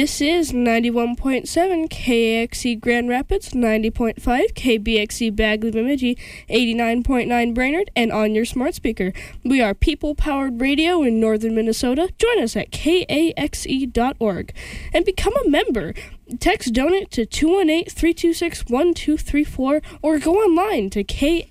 This is 91.7 KAXE Grand Rapids, 90.5 KBXE Bagley Bemidji, 89.9 Brainerd, and on your smart speaker. We are people-powered radio in northern Minnesota. Join us at kaxe.org and become a member. Text donate to 218-326-1234 or go online to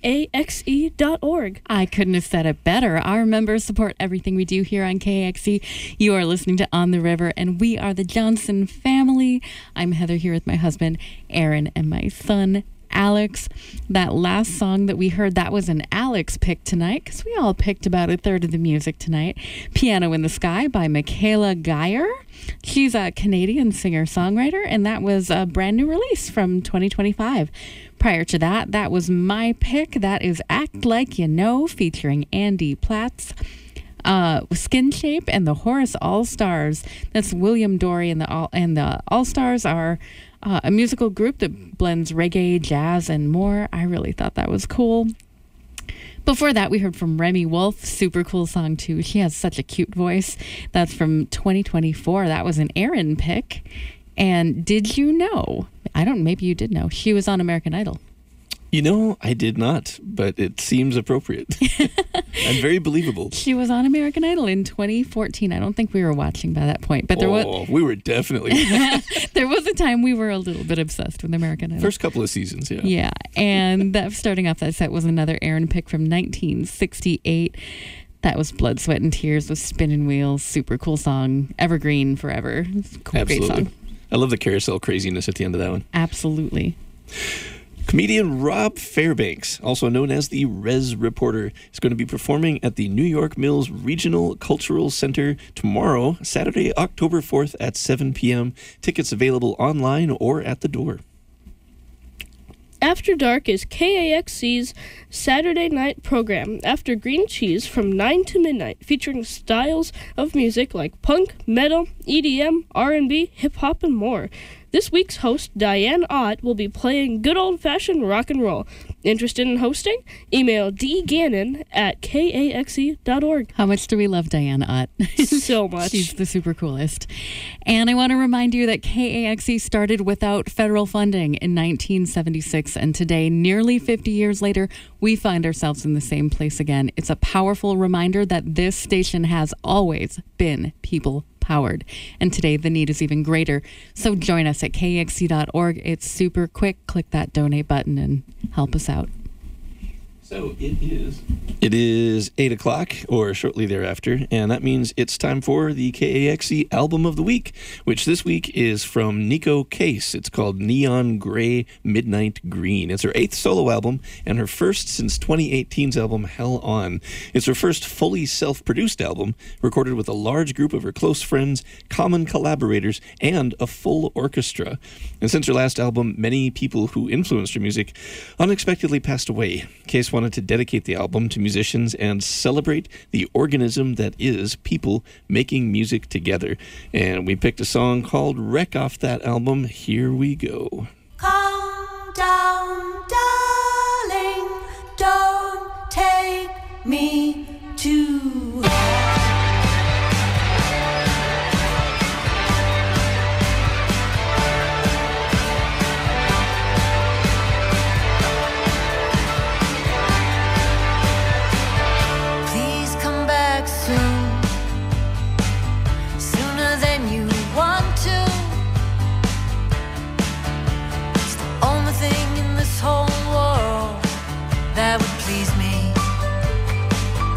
kaxe.org. I couldn't have said it better. Our members support everything we do here on KAXE. You are listening to On the River, and we are the Johnson family. I'm Heather here with my husband, Aaron, and my son, Alex. That last song that we heard, that was an Alex pick tonight, because we all picked about a third of the music tonight. Piano in the Sky by Michaela Geyer. She's a Canadian singer-songwriter, and that was a brand new release from 2025. Prior to that, that was my pick. That is Act Like You Know, featuring Andy Platts. Skin Shape and the Horace All-Stars. That's William Dorey, and the All-Stars are a musical group that blends reggae, jazz, and more. I really thought that was cool. Before that, we heard from Remy Wolf. Super cool song, too. She has such a cute voice. That's from 2024. That was an Aaron pick. And did you know, maybe you did know, she was on American Idol. You know, I did not, but it seems appropriate. And very believable. She was on American Idol in 2014. I don't think we were watching by that point, but we were definitely. There was a time we were a little bit obsessed with American Idol. First couple of seasons, yeah. Yeah, and starting off that set was another Aaron pick from 1968. That was Blood, Sweat, and Tears with Spinning Wheels. Super cool song. Evergreen forever. Cool, absolutely. Great song. I love the carousel craziness at the end of that one. Absolutely. Comedian Rob Fairbanks, also known as the Rez Reporter, is going to be performing at the New York Mills Regional Cultural Center tomorrow, Saturday, October 4th at 7 p.m. Tickets available online or at the door. After Dark is KAXE's Saturday night program, After Green Cheese, from 9 to midnight, featuring styles of music like punk, metal, EDM, R&B, hip-hop, and more. This week's host, Diane Ott, will be playing good old-fashioned rock and roll. Interested in hosting? Email dgannon@kaxe.org. How much do we love Diane Ott? So much. She's the super coolest. And I want to remind you that KAXE started without federal funding in 1976, and today, nearly 50 years later, we find ourselves in the same place again. It's a powerful reminder that this station has always been people-powered, and today the need is even greater. So join us at kaxe.org. It's super quick. Click that donate button and help us out. So it is 8 o'clock or shortly thereafter, and that means it's time for the KAXE Album of the Week, which this week is from Nico Case. It's called Neon Gray Midnight Green. It's her 8th solo album and her first since 2018's album Hell On. It's her first fully self-produced album, recorded with a large group of her close friends, common collaborators, and a full orchestra. And since her last album, many people who influenced her music unexpectedly passed away. Case wanted to dedicate the album to musicians and celebrate the organism that is people making music together. And we picked a song called Wreck off that album. Here we go. Calm down, darling, don't take me too hard. Whole world that would please me.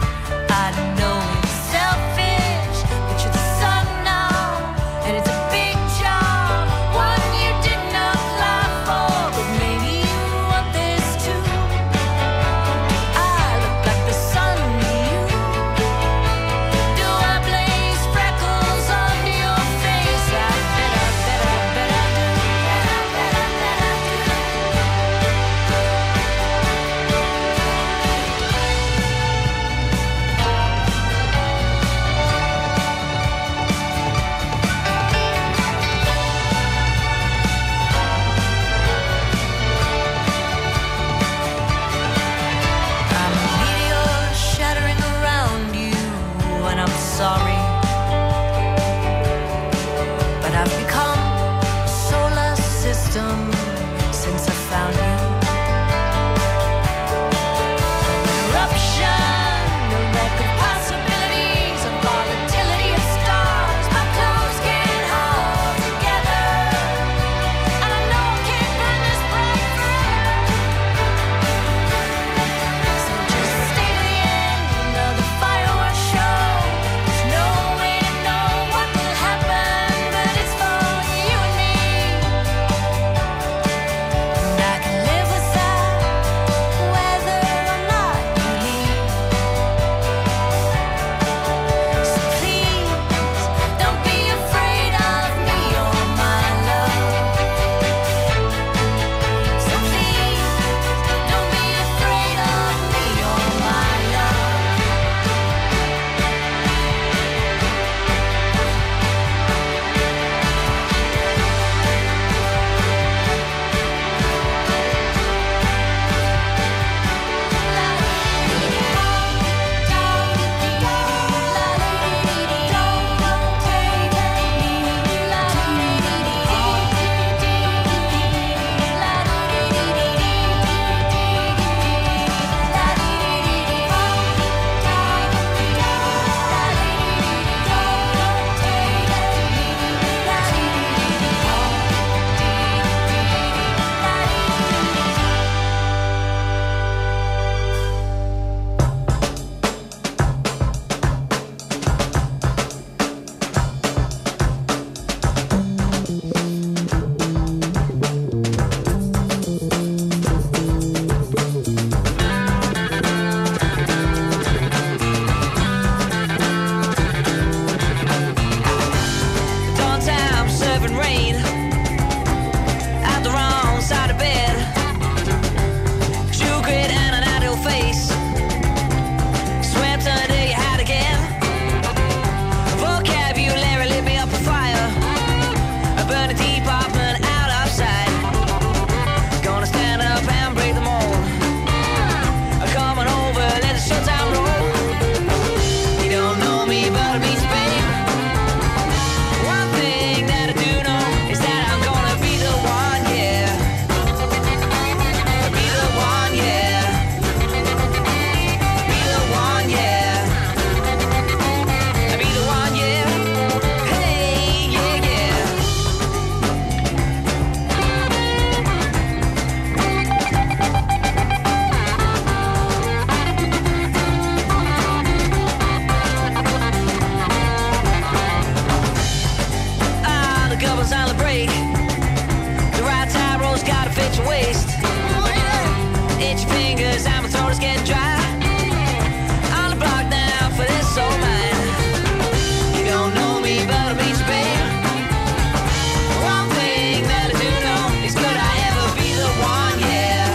the brake. The right tire roll's gotta fit your waist. Itch your fingers and my throat is getting dry. On the block now for this old man. You don't know me, but I'll meet you, babe. One thing that I do know is could I ever be the one, yeah.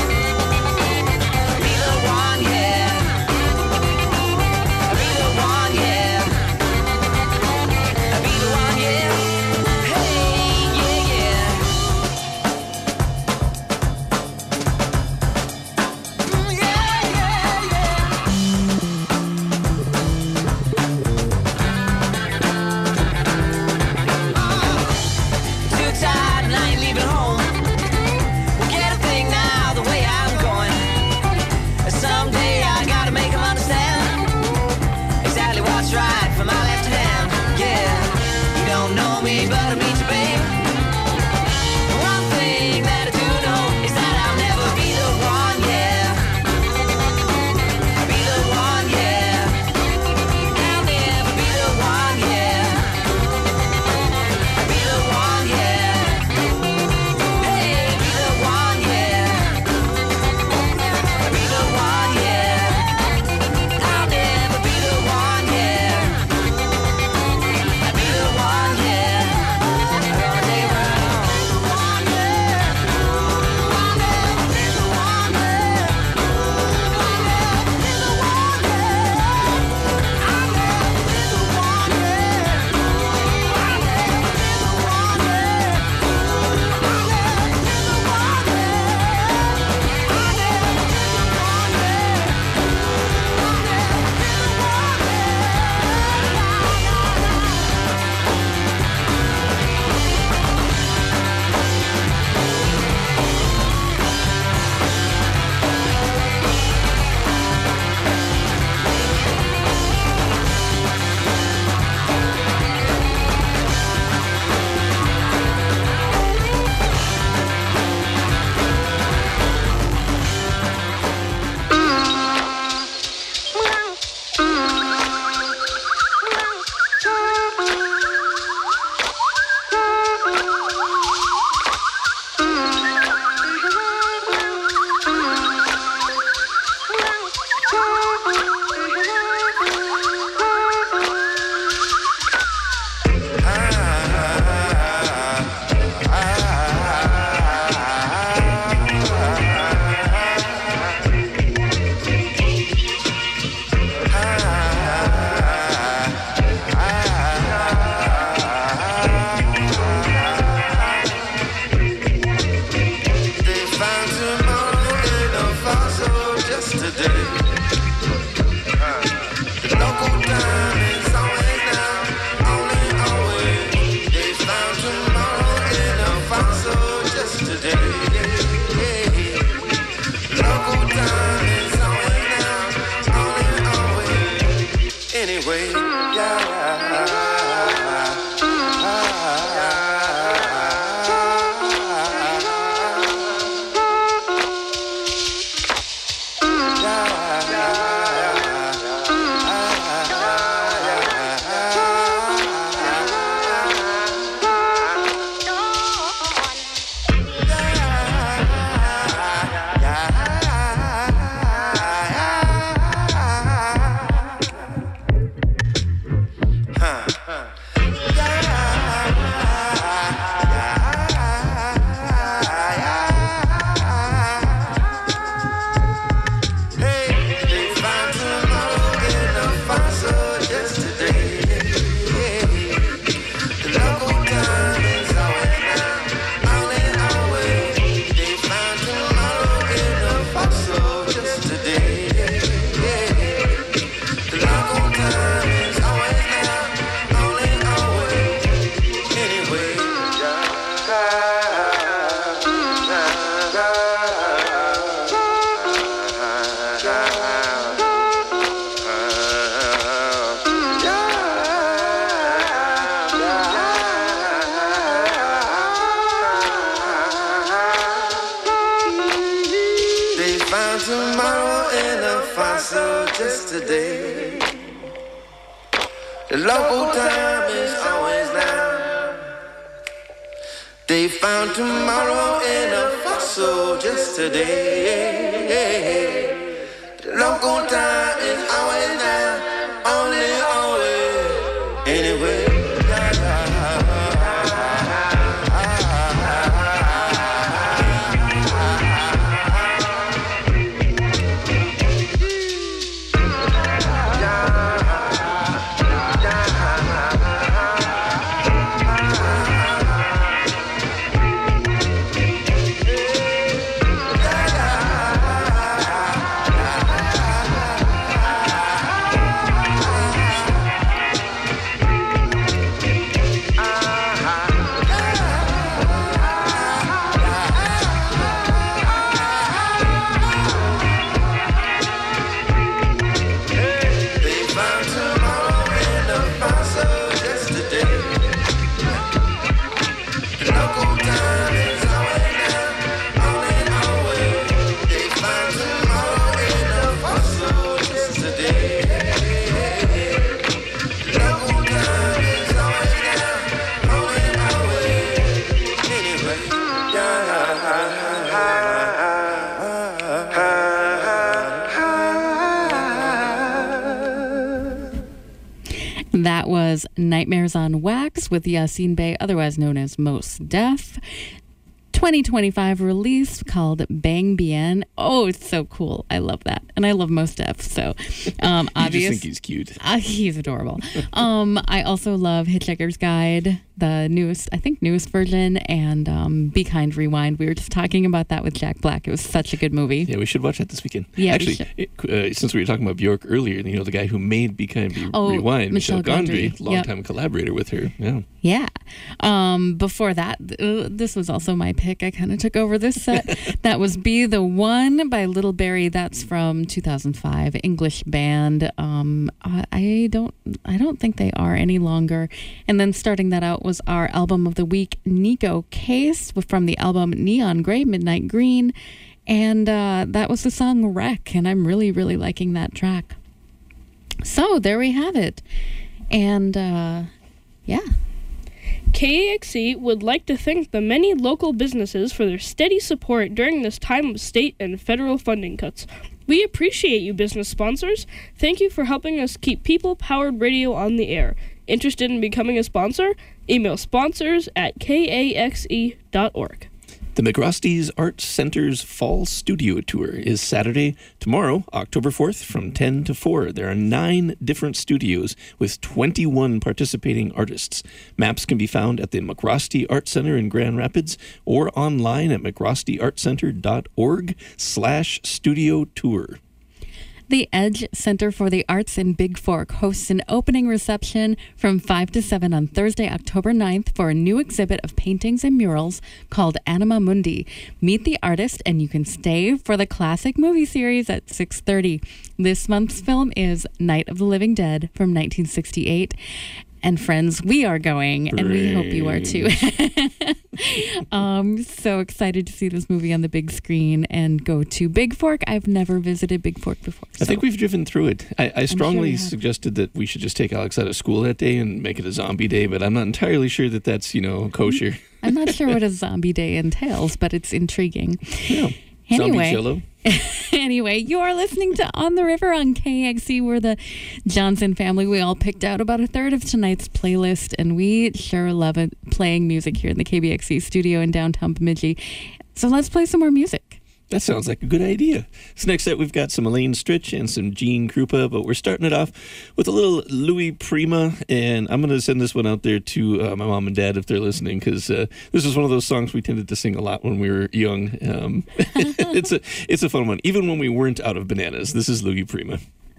Be the one, yeah. Be the one, yeah. Be the one, yeah. Hey, yeah, yeah. Yeah, yeah, yeah. Too tired and I ain't leaving home. We'll get a thing now the way I'm going. Someday I gotta make 'em understand exactly what's right for my left hand. Yeah, you don't know me, but I'll meet you, babe. One thing that I do know is that I'll never be the one, yeah. I'll be the one, yeah. I'll never be the one, yeah. I'll be the one, yeah. Hey, be the one, yeah. I'll be the one, yeah. I'll never be the one, yeah. I'll be the one, yeah. I'm gonna stay around. One, yeah. One, yeah. Be the one, yeah. One, yeah. Be the one, yeah. I'll never be the one, yeah. One, yeah. Be the one, yeah. One, yeah. Be the one, yeah. I'll never be the one, tomorrow in a fossil just today. The local time is always now. They found tomorrow in a fossil just today. The local time is always now, only always. Anyway. That was Nightmares on Wax with Yasin Bey, otherwise known as Mos Def. 2025 release called Bang Bien. Oh, it's so cool. I love that. And I love Mos Def. So, I just think he's cute. He's adorable. I also love Hitchhiker's Guide, the newest version, and Be Kind Rewind. We were just talking about that with Jack Black. It was such a good movie. Yeah, we should watch that this weekend. Yeah, actually, since we were talking about Bjork earlier, the guy who made Be Kind Rewind, Michelle Gondry, longtime collaborator with her. Yeah. Before that, this was also my pick. I kind of took over this set. That was Be the One by Little Barry. That's from 2005, English band. I don't think they are any longer. And then starting that out was our album of the week, Nico Case, from the album Neon Gray, Midnight Green. And that was the song Wreck. And I'm really, really liking that track. So there we have it. And yeah. KAXE would like to thank the many local businesses for their steady support during this time of state and federal funding cuts. We appreciate you, business sponsors. Thank you for helping us keep people-powered radio on the air. Interested in becoming a sponsor? Email sponsors@kaxe.org. The McRosty's Arts Center's Fall Studio Tour is Saturday, tomorrow, October 4th, from 10 to 4. There are 9 different studios with 21 participating artists. Maps can be found at the McRosty Art Center in Grand Rapids or online at mcrostyartcenter.org/studio tour. The Edge Center for the Arts in Big Fork hosts an opening reception from 5 to 7 on Thursday, October 9th for a new exhibit of paintings and murals called Anima Mundi. Meet the artist and you can stay for the classic movie series at 6:30. This month's film is Night of the Living Dead from 1968. And friends, we are going, and we hope you are too. So excited to see this movie on the big screen and go to Big Fork. I've never visited Big Fork before. I think we've driven through it. I strongly suggested that we should just take Alex out of school that day and make it a zombie day, but I'm not entirely sure that that's, kosher. I'm not sure what a zombie day entails, but it's intriguing. Yeah. Anyway. Zombie cello. Anyway, you are listening to On the River on KXE. We're the Johnson family. We all picked out about a third of tonight's playlist, and we sure love it playing music here in the KBXE studio in downtown Bemidji. So let's play some more music. That sounds like a good idea. So next up, we've got some Elaine Stritch and some Gene Krupa, but we're starting it off with a little Louis Prima, and I'm going to send this one out there to my mom and dad if they're listening, because this is one of those songs we tended to sing a lot when we were young. It's a fun one. Even when we weren't out of bananas, this is Louis Prima.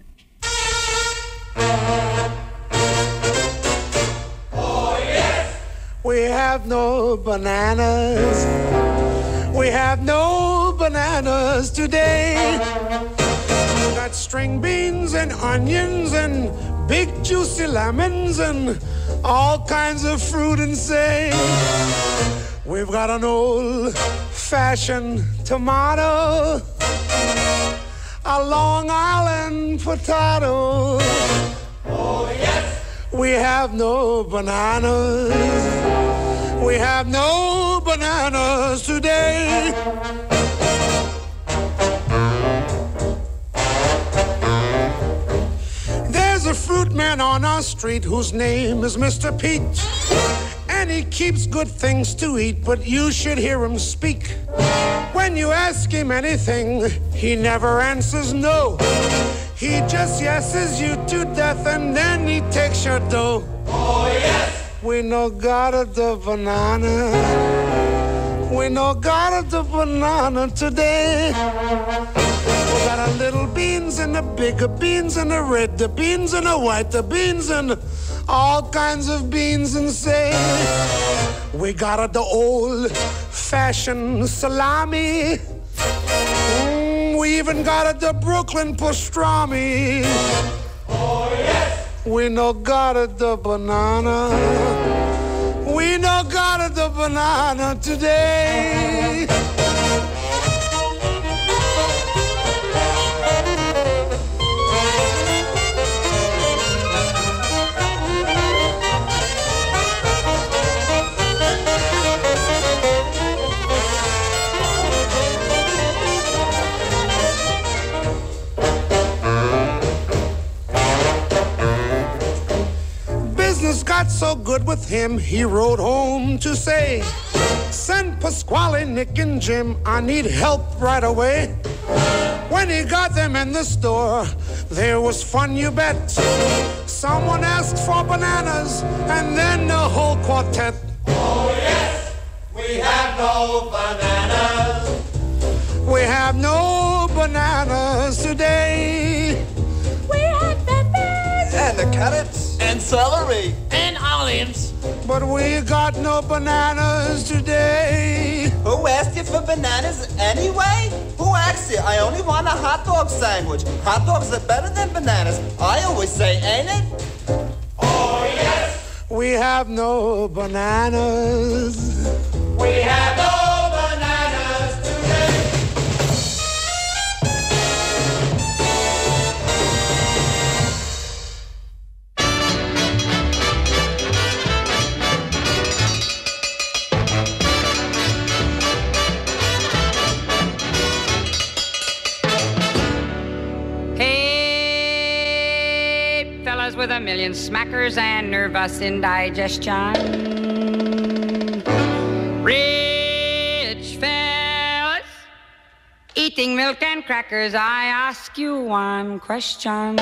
Oh, yes! We have no bananas. We have no bananas today. We got string beans and onions and big juicy lemons and all kinds of fruit and say. We've got an old-fashioned tomato, a Long Island potato. Oh, yes! We have no bananas. We have no bananas today. There's a fruit man on our street whose name is Mr. Pete. And he keeps good things to eat, but you should hear him speak. When you ask him anything, he never answers no. He just yeses you to death and then he takes your dough. Oh, yes! We no got the banana. We no got the banana today. We got a little beans and the bigger beans and the red, the beans and the white, the beans and all kinds of beans and say we got the old-fashioned salami. We even got the Brooklyn pastrami. Oh, yes! We no got the banana. We no got the banana today. Got so good with him, he rode home to say, send Pasquale, Nick, and Jim, I need help right away. When he got them in the store, there was fun, you bet. Someone asked for bananas, and then the whole quartet. Oh yes, we have no bananas. We have no bananas today. We have peppers. And the carrots. And celery. And olives. But we got no bananas today. Who asked you for bananas anyway? Who asked you? I only want a hot dog sandwich. Hot dogs are better than bananas. I always say, ain't it? Oh, yes. We have no bananas. We have no bananas today. With a million smackers and nervous indigestion. Rich fellas, eating milk and crackers, I ask you one question.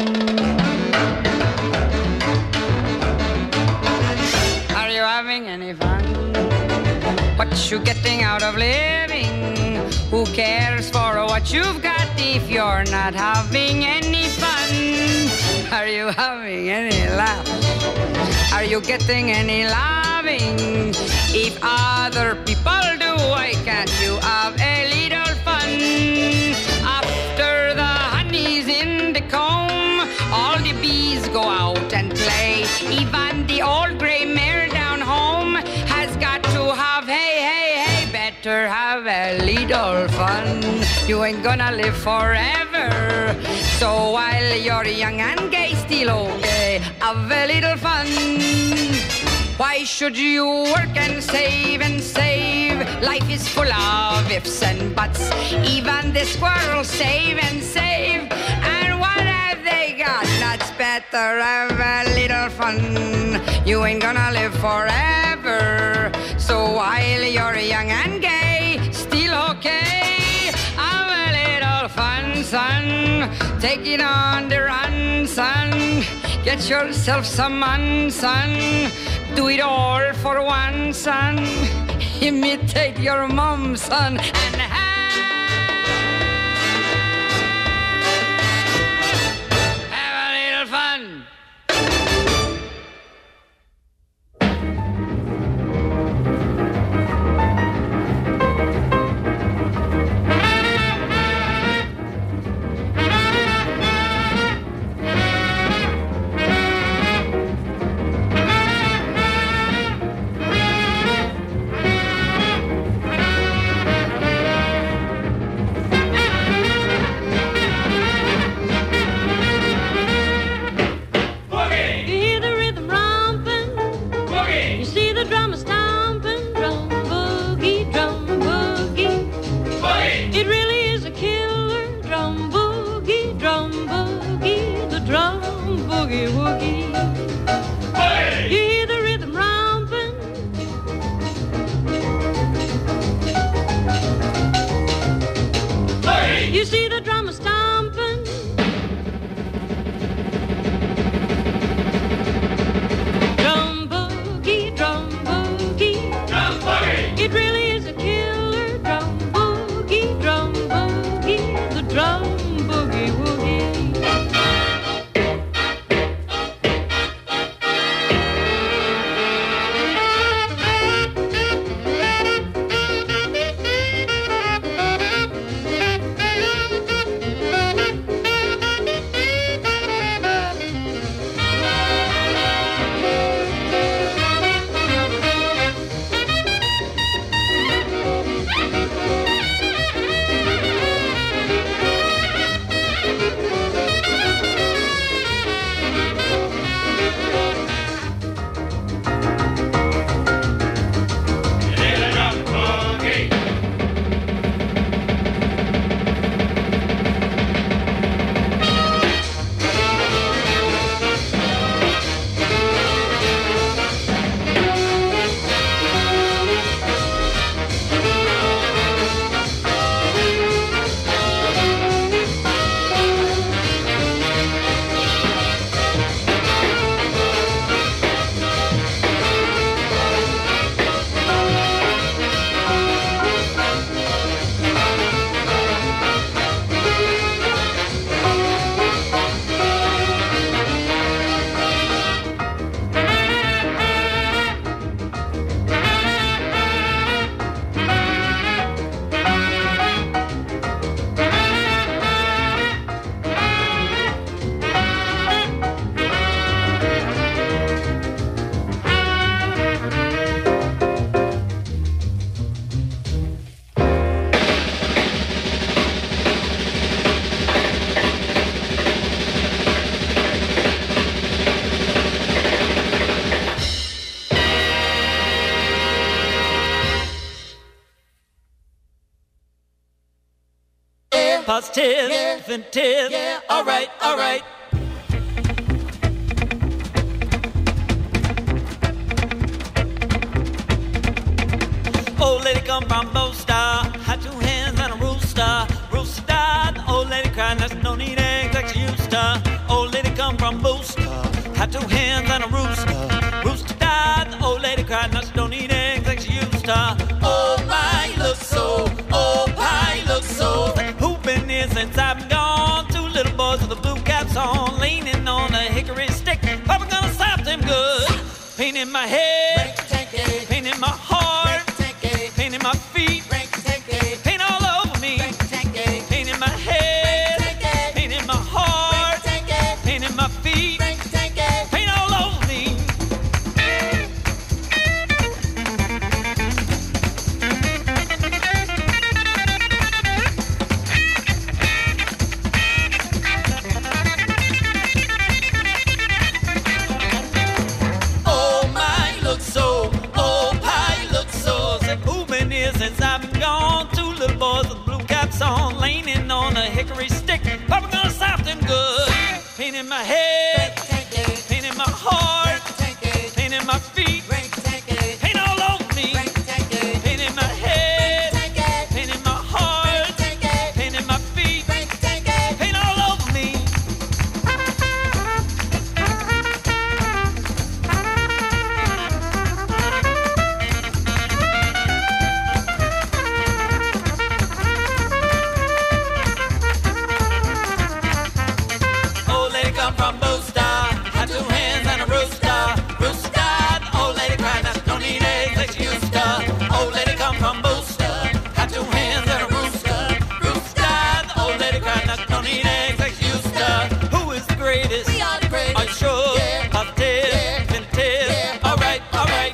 Are you having any fun? What you getting out of living? Who cares for what you've got if you're not having any fun? Are you having any laughs? Are you getting any loving? If other people do, why can't you have a little fun? After the honey's in the comb, all the bees go out and play. Even the old gray mare down home has got to have, hey, better have a little fun. You ain't gonna live forever. So while you're young and gay, still okay, have a little fun. Why should you work and save and save? Life is full of ifs and buts. Even the squirrels save and save. And what have they got? Nuts. Better have a little fun. You ain't gonna live forever. So while you're young and gay, still okay, have a little fun, son. Take it on the run, son. Get yourself some man, son. Do it all for one, son. Imitate your mom, son, and have a little fun. positive, infinitive. Alright, alright. Old lady come from Bosta, had 2 hands and a rooster. Rooster died, the old lady cried, that's no need eggs like she used to. Old lady come from Bosta, had 2 hands and a rooster. Rooster died, the old lady cried, now she don't need eggs like she used to. Oh my, you look so, oh pie, you look so. Who been here since I've been gone? 2 little boys with the blue caps on, leaning on a hickory stick. Papa gonna slap them good. Pain in my head, pain in my heart, pain in my feet, pain all over me. Pain in my head, pain in my heart, pain in my feet, pain all over me. Oh my, look so, oh pie, look so. Said who been here since I've been gone? 2 little boys with blue caps on, leaning on a hickory stick. Papa gonna slap them good. Pain in my head, pain in my heart, pain in my feet, pain all over me. Pain in my head, pain in my heart, pain in my feet, pain all over me. Old lady come from Bosta, had 2 hands and a rooster. Rooster died, the old lady cried, now she don't need eggs like she used to. Old lady come from Bosta, had 2 hands and a rooster. Rooster died, the old lady cried, now she don't need eggs like she used to. Who is the greatest? We are the greatest. Are you sure? Positive, infinitive. Alright, alright.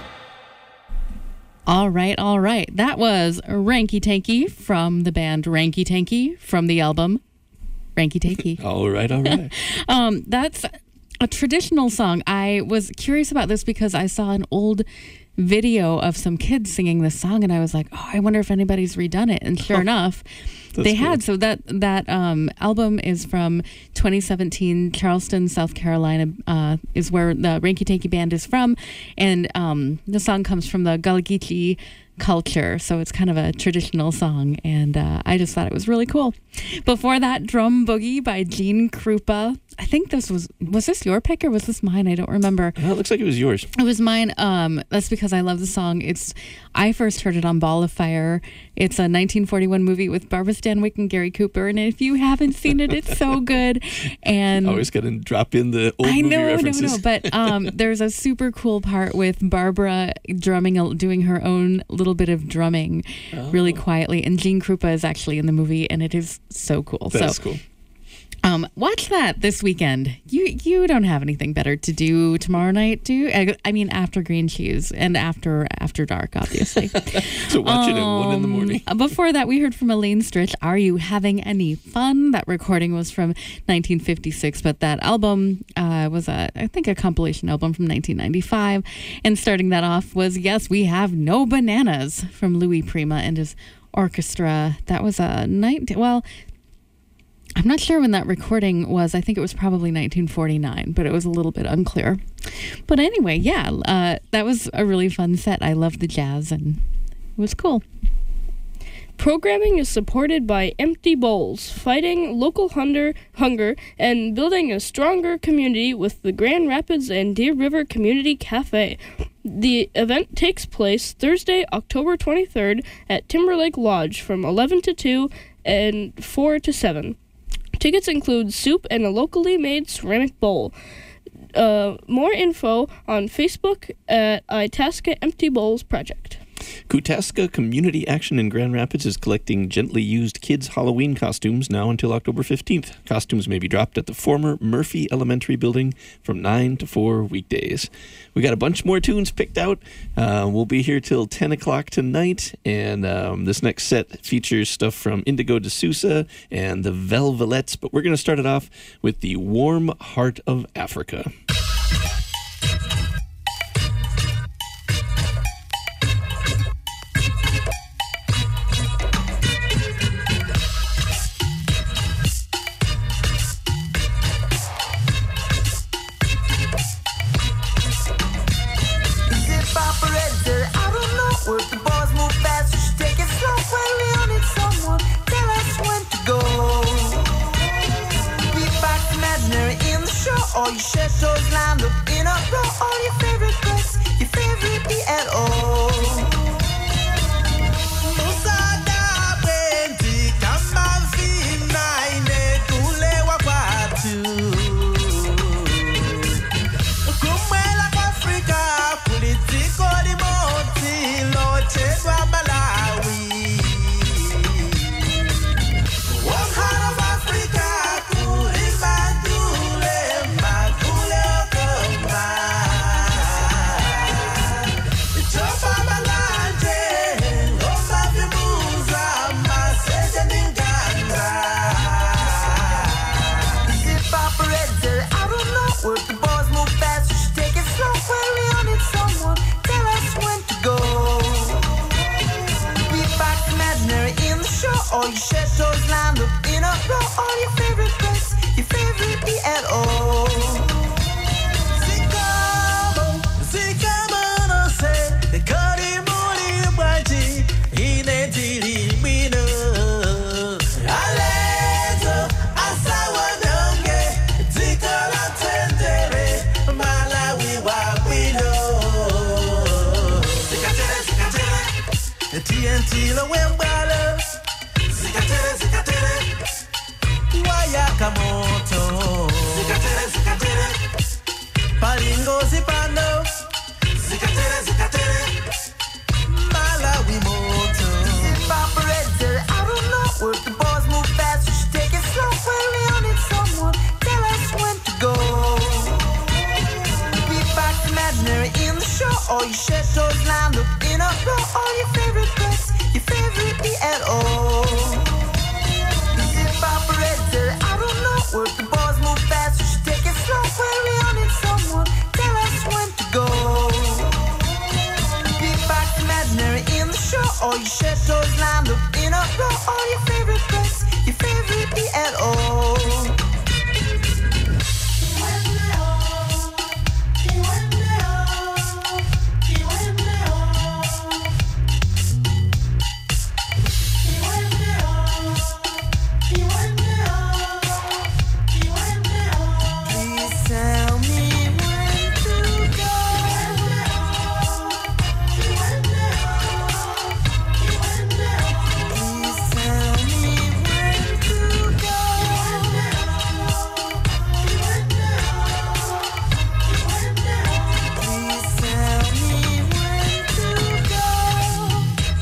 All right. That was Ranky Tanky from the band Ranky Tanky from the album Ranky Tanky. All right. That's a traditional song. I was curious about this because I saw an old video of some kids singing this song, and I was like, oh, I wonder if anybody's redone it. And sure enough, they had. So that album is from 2017. Charleston, South Carolina is where the Ranky Tanky Band is from, and the song comes from the Gullah Geechee culture, so it's kind of a traditional song, and I just thought it was really cool. Before that, Drum Boogie by Gene Krupa. I think this was this your pick or was this mine? I don't remember. It looks like it was yours. It was mine. That's because I love the song. I first heard it on Ball of Fire. It's a 1941 movie with Barbara Stanwyck and Gary Cooper, and if you haven't seen it, it's so good. And always got to drop in the old movie references. But there's a super cool part with Barbara doing her own little bit of drumming really quietly, and Gene Krupa is actually in the movie, and it is so cool. That's cool. Watch that this weekend. You don't have anything better to do tomorrow night, do you? I mean, after Green Cheese and after dark, obviously. So watch it at 1 in the morning. Before that, we heard from Elaine Stritch, Are You Having Any Fun? That recording was from 1956, but that album was, I think, a compilation album from 1995. And starting that off was Yes, We Have No Bananas from Louis Prima and his orchestra. That was I'm not sure when that recording was. I think it was probably 1949, but it was a little bit unclear. But anyway, that was a really fun set. I loved the jazz, and it was cool. Programming is supported by Empty Bowls, fighting local hunger and building a stronger community with the Grand Rapids and Deer River Community Cafe. The event takes place Thursday, October 23rd at Timberlake Lodge from 11 to 2 and 4 to 7. Tickets include soup and a locally made ceramic bowl. More info on Facebook at Itasca Empty Bowls Project. Kutaska Community Action in Grand Rapids is collecting gently used kids' Halloween costumes now until October 15th. Costumes may be dropped at the former Murphy Elementary building from 9 to 4 weekdays. We got a bunch more tunes picked out. We'll be here till 10 o'clock tonight, and this next set features stuff from Indigo de Sousa and the Velvelettes, but we're going to start it off with the Warm Heart of Africa. shore, all your chateaus lined up in a row, all your favorite place, your favorite ELO. Sikamano se, kari muri baji, ine diri mino. Alezo, asawa nonge, zikola tendere, Malawi wabino. Zikatere, TNT lo wembalo. Zikatere, Wayakamoto. Zikatere, Palingo zipando. Zikatere, Malawi moto. Operator, I don't know if the boys move fast, you should take it slow. When we all need someone, tell us when to go. We back imaginary in the show, all your chateaus lined up in a row, all your favorite place, your favorite ELO. Zip operator, I don't know if the boys move fast, you should take it slow. When we all need someone, tell us when to go. Back imaginary in the show, all your chateaus lined up in a row, all your favorite place, your favorite ELO. Please tell me when to go. Please tell me when to go. Please tell me when to go.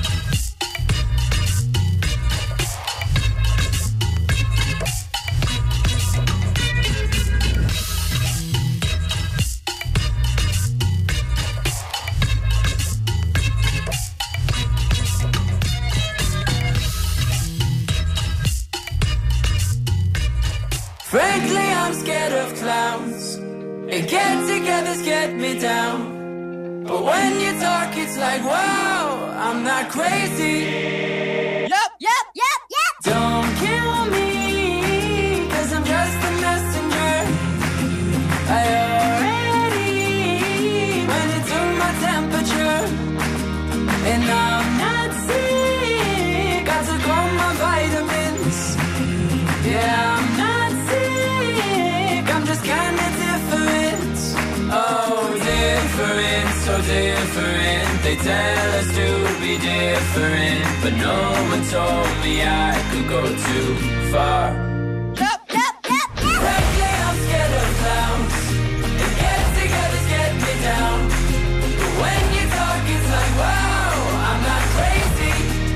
Frankly, I'm scared of clowns. And get-togethers get me down. But when you talk, it's like, wow, I'm not crazy. Yep. Don't kill me, 'cause I'm just a messenger. I already went into my temperature. And I'm not sick, I took all my vitamins. Yeah, I'm not sick, I'm just kinda different. Oh, different, so different. They tell us to be different, but no one told me I could go too far. Frankly, I'm scared of clowns. And get-togethers get me down. But when you talk, it's like, wow, I'm not crazy.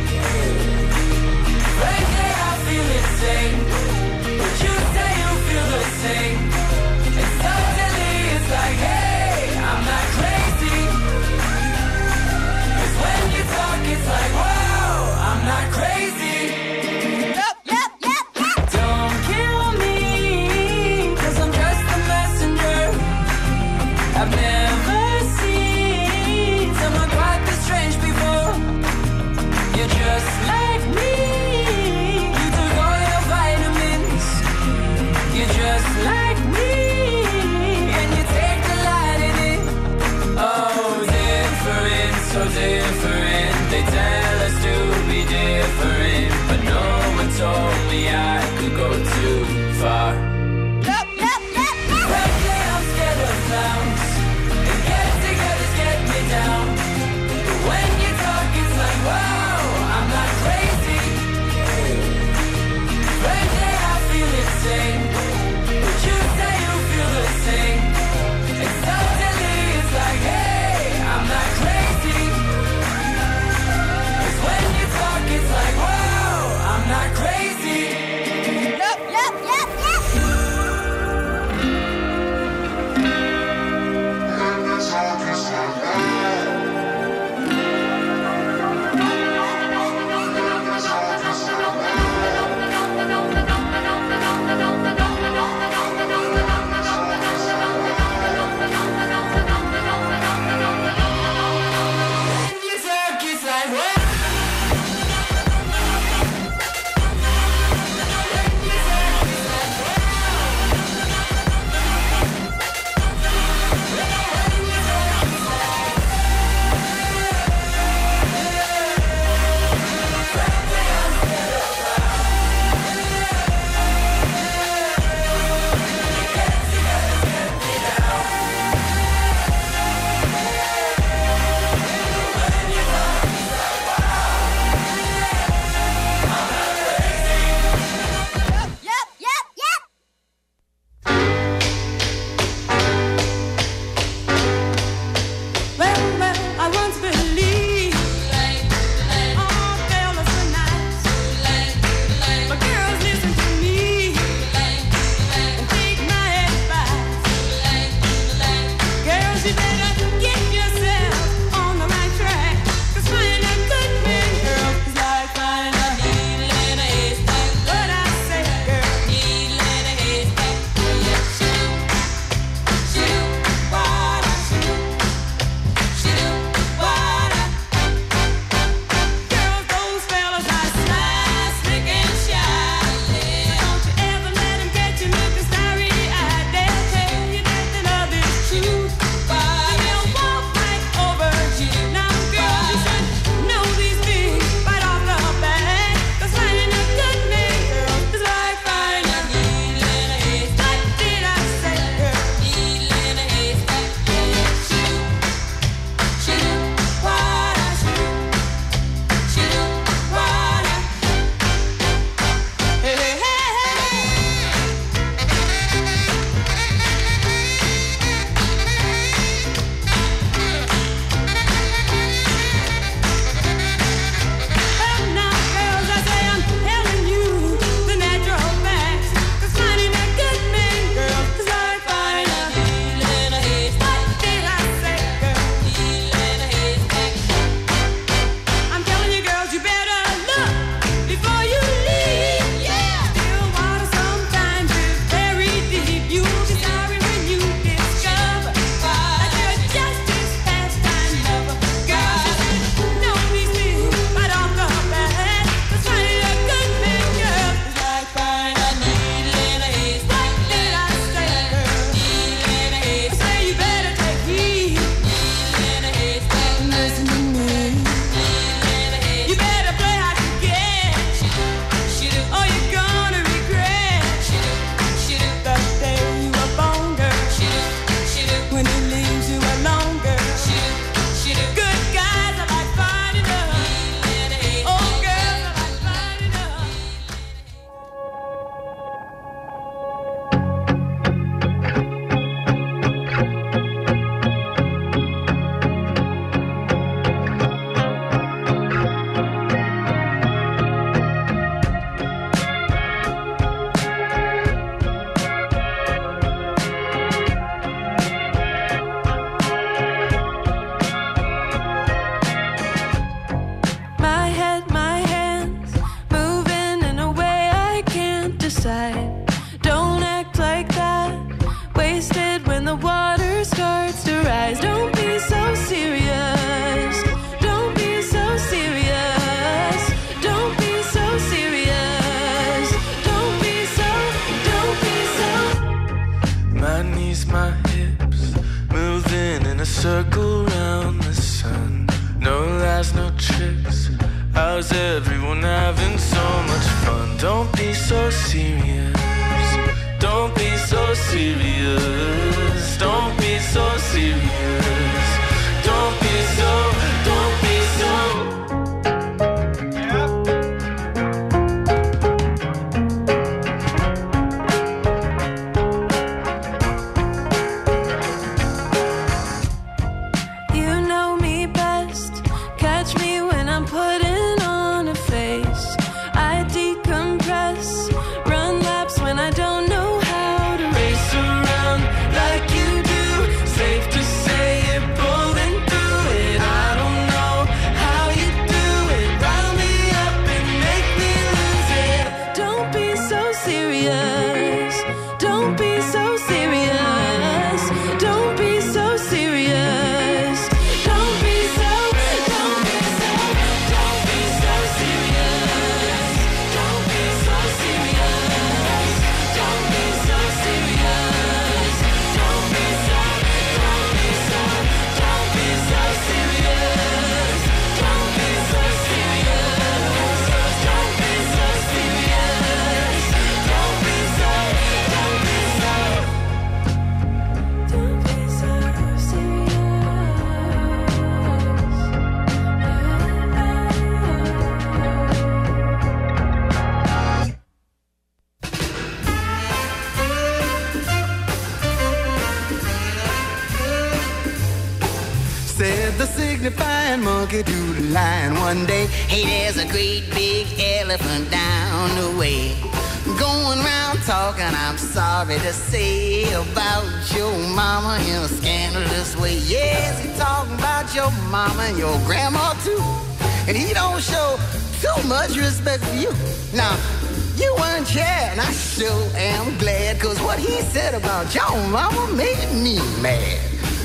Frankly, I feel insane. But you say you feel the same. And suddenly it's like, hey, I'm not crazy. 'Cause when you talk, it's like, wow, I'm not crazy. Don't chicks. How's everyone having so much fun? Don't be so serious. Don't be so serious. Don't be so serious. Don't be so, don't be so. You know me best. Catch me when I'm putting on a face. I decompress. Run laps when I don't know how to race around like you do. Safe to say you're pulling through it. I don't know how you do it. Rile me up and make me lose it. Don't be so serious. Don't be so serious. Don't be so serious. Don't be so, don't be so, don't be so serious. Don't be so serious. Don't be so serious. Don't be so, don't be so, don't be so serious. Don't be so serious. Don't be so serious. Don't be so, don't be so. Don't be so Said the signifying monkey to the lion one day. Hey, there's a great big elephant down the way. Going round talking, I'm sorry to say, about your mama in a scandalous way. Yes, he talking about your mama and your grandma too. And he don't show too much respect for you. Now, you weren't here, and I sure am glad, cause what he said about your mama made me mad.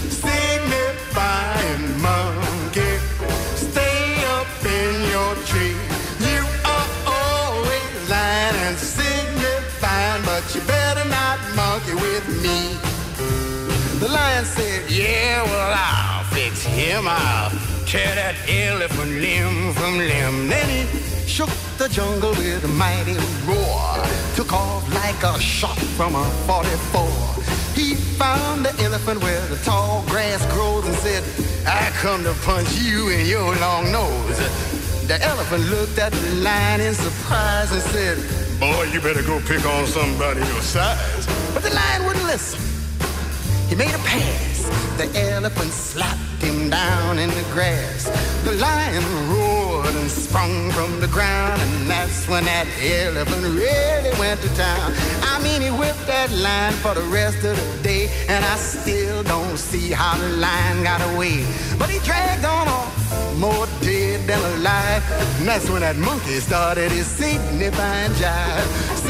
Signifying monkey, stay up in your tree. You are always lying and signifying, but you better not monkey with me. The lion said, yeah, well, I'll fix him. I'll tear that elephant limb from limb. Then he shook the jungle with a mighty roar, took off like a shot from a 44. He found the elephant where the tall grass grows and said, I come to punch you in your long nose. The elephant looked at the lion in surprise and said, boy, you better go pick on somebody your size. But the lion wouldn't listen. He made a pass. The elephant slapped him down in the grass. The lion roared and sprung from the ground, and that's when that elephant really went to town. I mean, he whipped that lion for the rest of the day, and I still don't see how the lion got away. But he dragged on off, more dead than alive, and that's when that monkey started his signifying jive.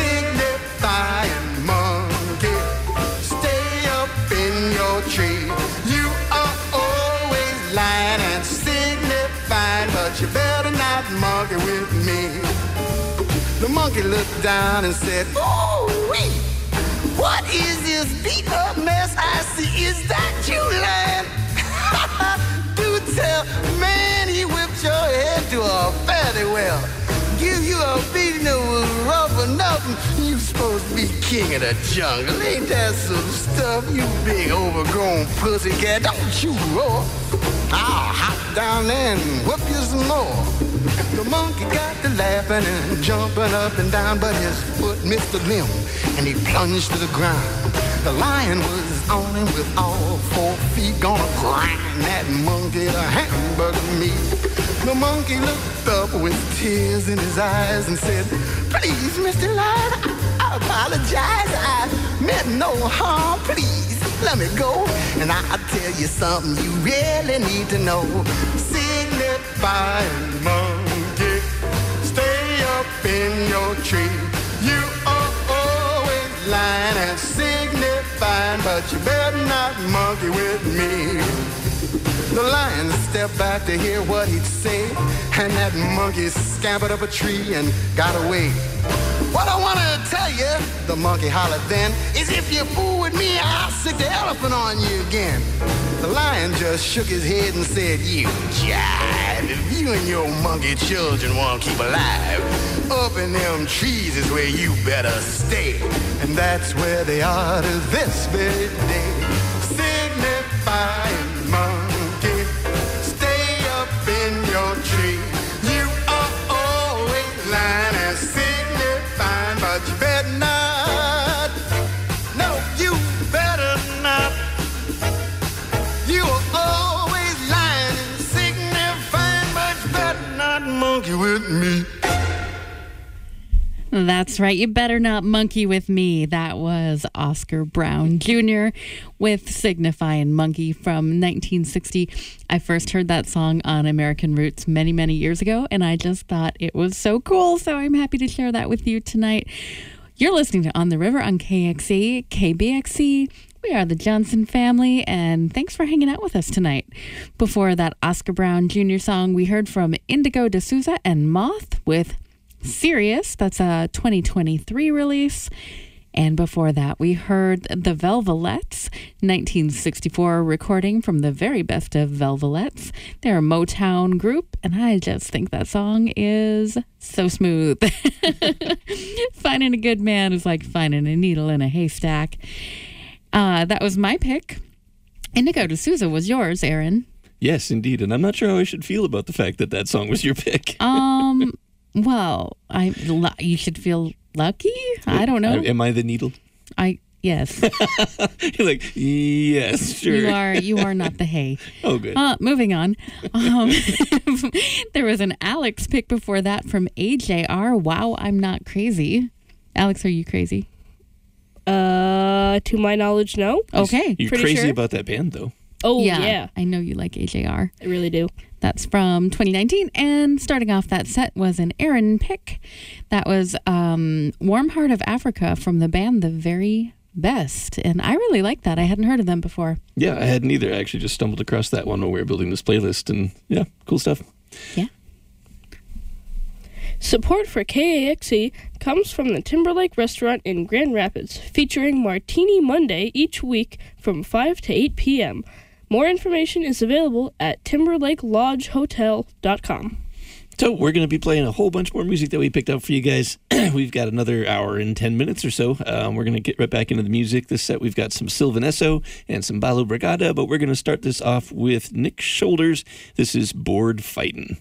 Signifying monkey, stay up in your tree. You are always lying and signifying, but you better not monkey with me. The monkey looked down and said, oh, wait, what is this beat up mess I see? Is that you, lion? Do tell, man, he whipped your head to a fairly well. Give you a beating that was rough enough. You supposed to be king of the jungle. Ain't that some stuff, you big overgrown pussycat? Don't you roar. I'll hop down there and whoop you some more. The monkey got to laughing and jumping up and down, but his foot missed the limb and he plunged to the ground. The lion was on him with all 4 feet, gonna grind that monkey to hamburger meat. The monkey looked up with tears in his eyes and said, please, Mr. Lion, I apologize. I meant no harm. Please, let me go, and I'll tell you something you really need to know. Signifying monkey, stay up in your tree. You are always lying and signifying, but you better not monkey with me. The lion stepped back to hear what he'd say, and that monkey scampered up a tree and got away. What I want to tell you, the monkey hollered then, is if you fool with me, I'll sick the elephant on you again. The lion just shook his head and said, you jive. If you and your monkey children want to keep alive, up in them trees is where you better stay. And that's where they are to this very day. Signifying monkey, stay up in your tree. You are always lying and signifying, but you better not. No, you better not. You are always lying and signifying, but you better not monkey with me. That's right. You better not monkey with me. That was Oscar Brown Jr. with Signifying Monkey from 1960. I first heard that song on American Roots many, many years ago, and I just thought it was so cool. So I'm happy to share that with you tonight. You're listening to On the River on KXC, KBXC. We are the Johnson family, and thanks for hanging out with us tonight. Before that Oscar Brown Jr. song, we heard from Indigo D'Souza and Moth with Serious. That's a 2023 release. And before that, we heard the Velvelettes, 1964 recording from the very best of Velvelettes. They're a Motown group, and I just think that song is so smooth. Finding a good man is like finding a needle in a haystack. That was my pick. Indigo D'Souza was yours, Aaron. Yes, indeed. And I'm not sure how I should feel about the fact that that song was your pick. Well, you should feel lucky. I don't know. Am I the needle? Yes. You're like, yes, sure. You are not the hay. Oh, good. Moving on. There was an Alex pick before that from AJR. Wow, I'm not crazy. Alex, are you crazy? To my knowledge, no. Okay. You're Pretty crazy sure. about that band, though. Oh, yeah. I know you like AJR. I really do. That's from 2019. And starting off that set was an Aaron pick. That was Warm Heart of Africa from the band The Very Best. And I really like that. I hadn't heard of them before. Yeah, I hadn't either. I actually just stumbled across that one while we were building this playlist. And yeah, cool stuff. Yeah. Support for KAXE comes from the Timberlake Restaurant in Grand Rapids, featuring Martini Monday each week from 5 to 8 p.m. More information is available at timberlakelodgehotel.com. So we're going to be playing a whole bunch more music that we picked up for you guys. We've got another hour and 10 minutes or so. We're going to get right back into the music. This set, we've got some Sylvan Esso and some Balu Brigada, but we're going to start this off with Nick Shoulders. This is Bored Fightin'.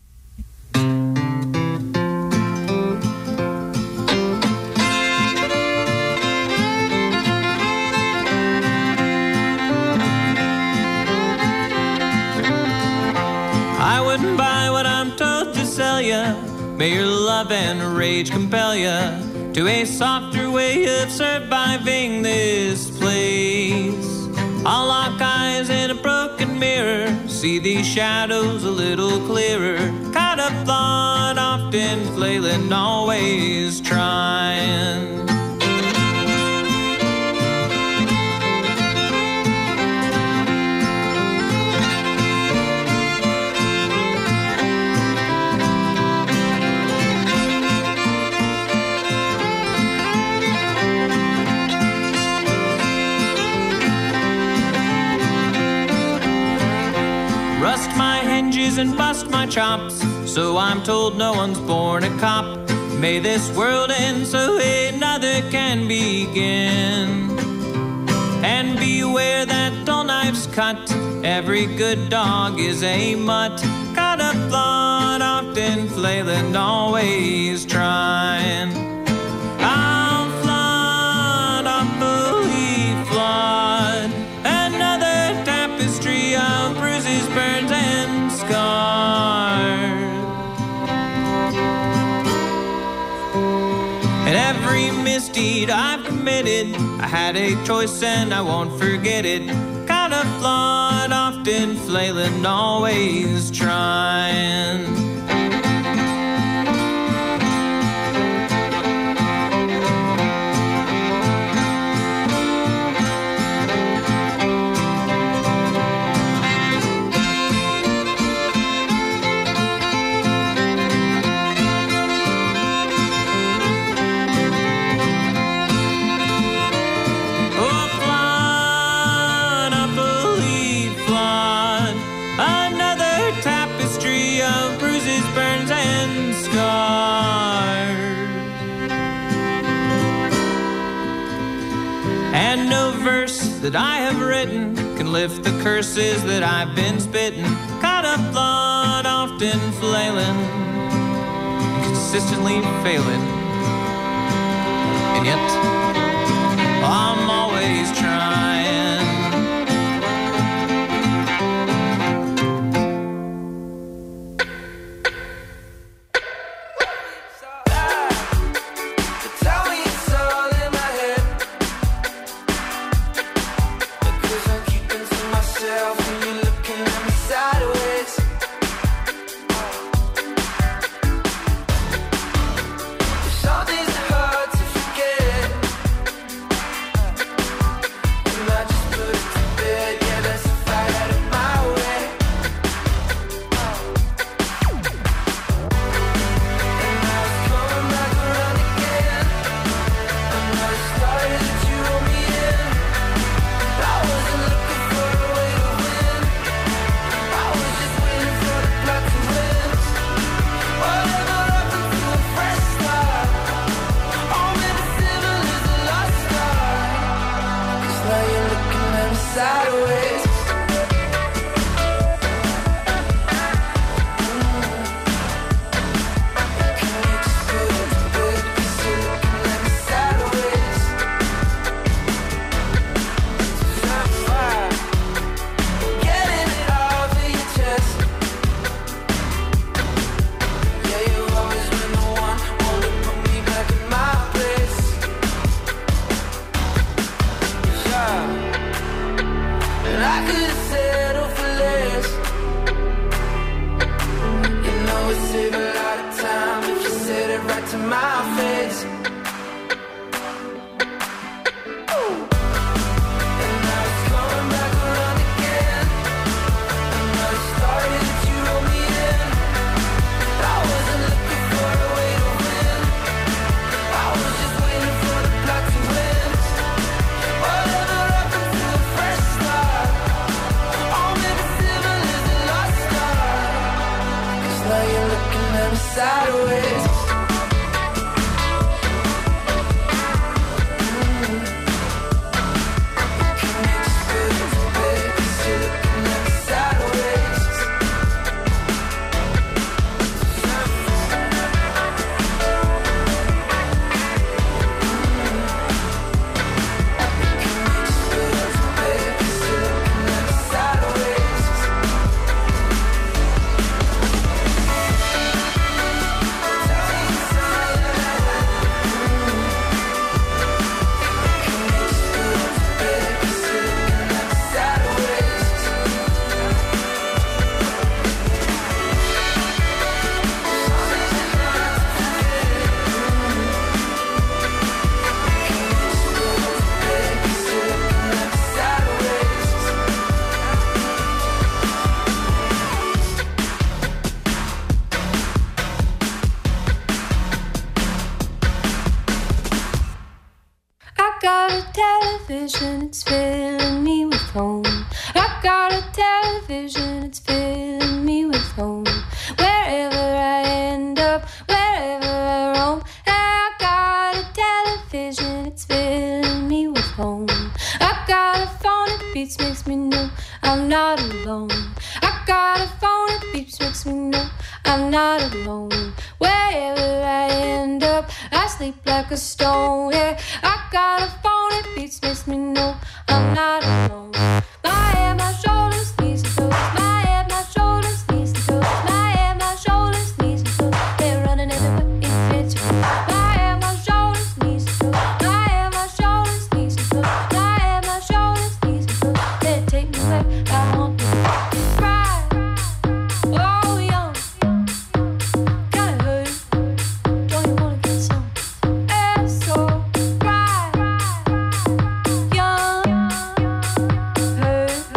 I wouldn't buy what I'm told to sell ya. May your love and rage compel ya to a softer way of surviving this place. I'll lock eyes in a broken mirror, see these shadows a little clearer. Caught up thought, often flailing, always trying. Rust my hinges and bust my chops, so I'm told no one's born a cop. May this world end so another can begin. And beware that dull knife's cut, every good dog is a mutt. Caught up thought, often flailing, always trying. I'll flood, unbelief flood, another tapestry of bruises, burns, and scars. And every misdeed I've committed, I had a choice and I won't forget it. Caught up flawed, often flailing, always trying. and scarred, and no verse that I have written can lift the curses that I've been spitting. Caught up thought, often flailing, consistently failing, and yet I'm always trying. television, it's filling me with home. I got a television, it's filling me with home. Wherever I end up, wherever I roam, I got a television, it's filling me with home. I got a phone that beeps, makes me know I'm not alone. I got a phone that beeps, makes me know I'm not alone. Wherever I end up, I sleep like a stone. Yeah, I got a phone that beeps, makes me know I'm not alone. My head, my shoulders, knees and toes. My head, my shoulders, knees and toes. My head, my shoulders, knees and toes. They're running everywhere, it's you. My head, my shoulders, knees and toes. My head, my shoulders, knees and toes. My head, my shoulders, knees and toes. They take me where I want to ride. Oh, young, kinda hurt. Don't you wanna get some? It's so bright. Young, hurt.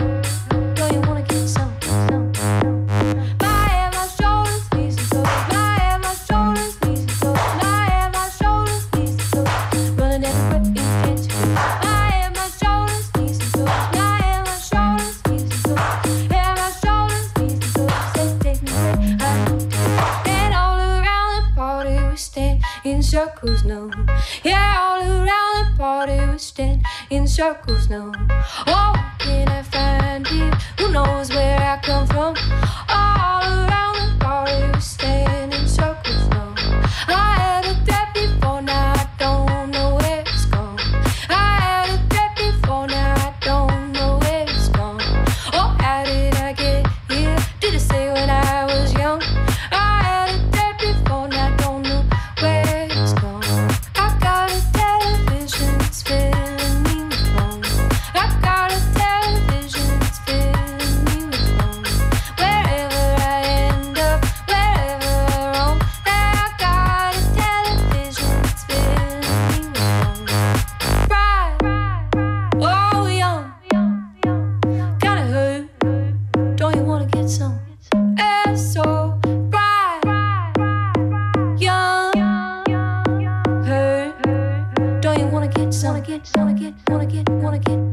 stand in circles, no. Yeah, all around the party we stand in circles, no. Oh, what can I find here? Who knows where I come from? All around the party we stand in circles, no. I had a threat before, now I don't know where it's gone. I had a threat before, now I don't know where it's gone. Oh, how did I get here? Did I say when I was young? I had a threat before, now I don't know where it's gone. I got a television, it's filling me with fun. I got a television, it's filling me with fun. Wherever I end up, wherever I roam, I got a television, it's filling me with fun. Bright, oh young, kinda hurt. Don't you wanna get some? It's so bright, young, hurt. Don't you wanna get some? Wanna get.